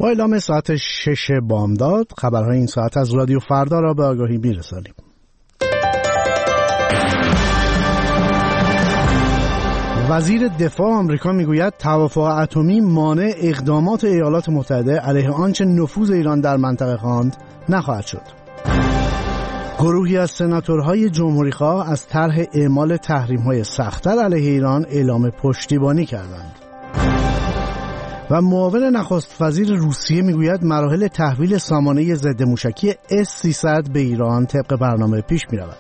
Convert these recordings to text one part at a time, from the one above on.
با اعلام ساعت 6 بامداد خبرهای این ساعت از رادیو فردا را به آگاهی می‌رسانیم. وزیر دفاع آمریکا میگوید توافق اتمی مانع اقدامات ایالات متحده علیه آنچه نفوذ ایران در منطقه خواند نخواهد شد. گروهی از سناتورهای جمهوریخواه از طرح اعمال تحریم‌های سخت‌تر علیه ایران اعلام پشتیبانی کردند. و معاون نخست وزیر روسیه میگوید مراحل تحویل سامانه ضد موشکی S-300 به ایران طبق برنامه پیش می‌رود.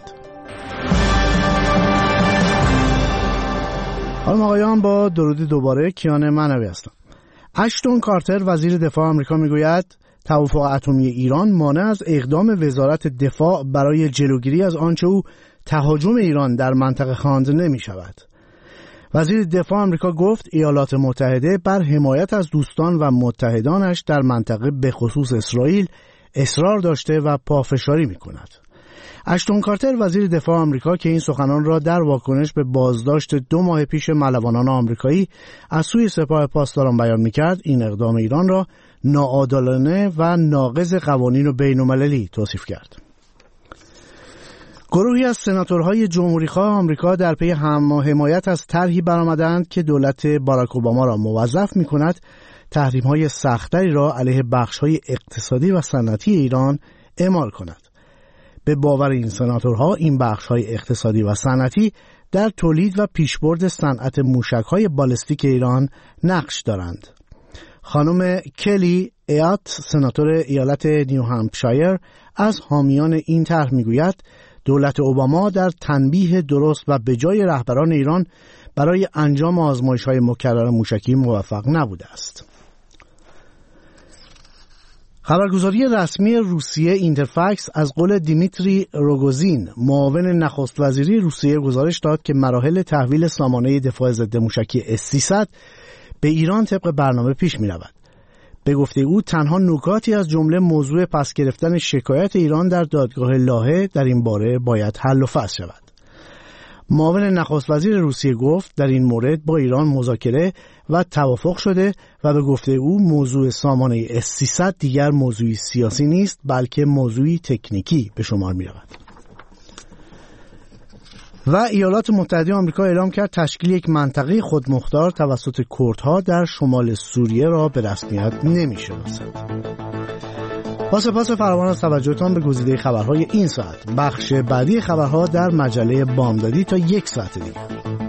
خانم آقایان، با درود دوباره، کیان معنوی هستم. اشتون کارتر وزیر دفاع آمریکا میگوید توافق اتمی ایران مانع از اقدام وزارت دفاع برای جلوگیری از آنچه او تهاجم ایران در منطقه خواند نمی شود. وزیر دفاع آمریکا گفت ایالات متحده بر حمایت از دوستان و متحدانش در منطقه به خصوص اسرائیل اصرار داشته و پافشاری می کند. اشتون کارتر وزیر دفاع آمریکا که این سخنان را در واکنش به بازداشت 2 ماه پیش ملوانان آمریکایی از سوی سپاه پاسداران بیان می‌کرد، این اقدام ایران را ناعادلانه و ناقض قوانین بین‌المللی توصیف کرد. گروهی از سناتورهای جمهوریخواه آمریکا در پی حمایت از طرحی برآمدند که دولت باراک اوباما را موظف می‌کند تحریم‌های سخت‌تری را علیه بخش‌های اقتصادی و صنعتی ایران اعمال کند. به باور این سناتورها این بخش‌های اقتصادی و صنعتی در تولید و پیشبرد صنعت موشک‌های بالستیک ایران نقش دارند. خانم کلی ایات سناتور ایالت نیو همپشایر از حامیان این طرح میگوید دولت اوباما در تنبیه درست و به جای رهبران ایران برای انجام آزمایش‌های مکرر موشکی موفق نبوده است. خبرگزاری رسمی روسیه اینترفکس از قول دیمیتری روگوزین معاون نخست وزیری روسیه گزارش داد که مراحل تحویل سامانه دفاع ضد موشکی S-300 به ایران طبق برنامه پیش می رود. به گفته او تنها نکاتی از جمله موضوع پس گرفتن شکایت ایران در دادگاه لاهه در این باره باید حل و فصل شود. معاون نخست وزیر روسیه گفت در این مورد با ایران مذاکره و توافق شده و به گفته او موضوع سامانه S-300 دیگر موضوعی سیاسی نیست بلکه موضوعی تکنیکی به شمار می رود. و ایالات متحده آمریکا اعلام کرد تشکیل یک منطقه خودمختار توسط کردها در شمال سوریه را به رسمیت نمی شناسد. با سپاس فراوان از توجهتان به گزیده خبرهای این ساعت. بخش بعدی خبرها در مجله بامدادی تا 1 ساعت دیگر.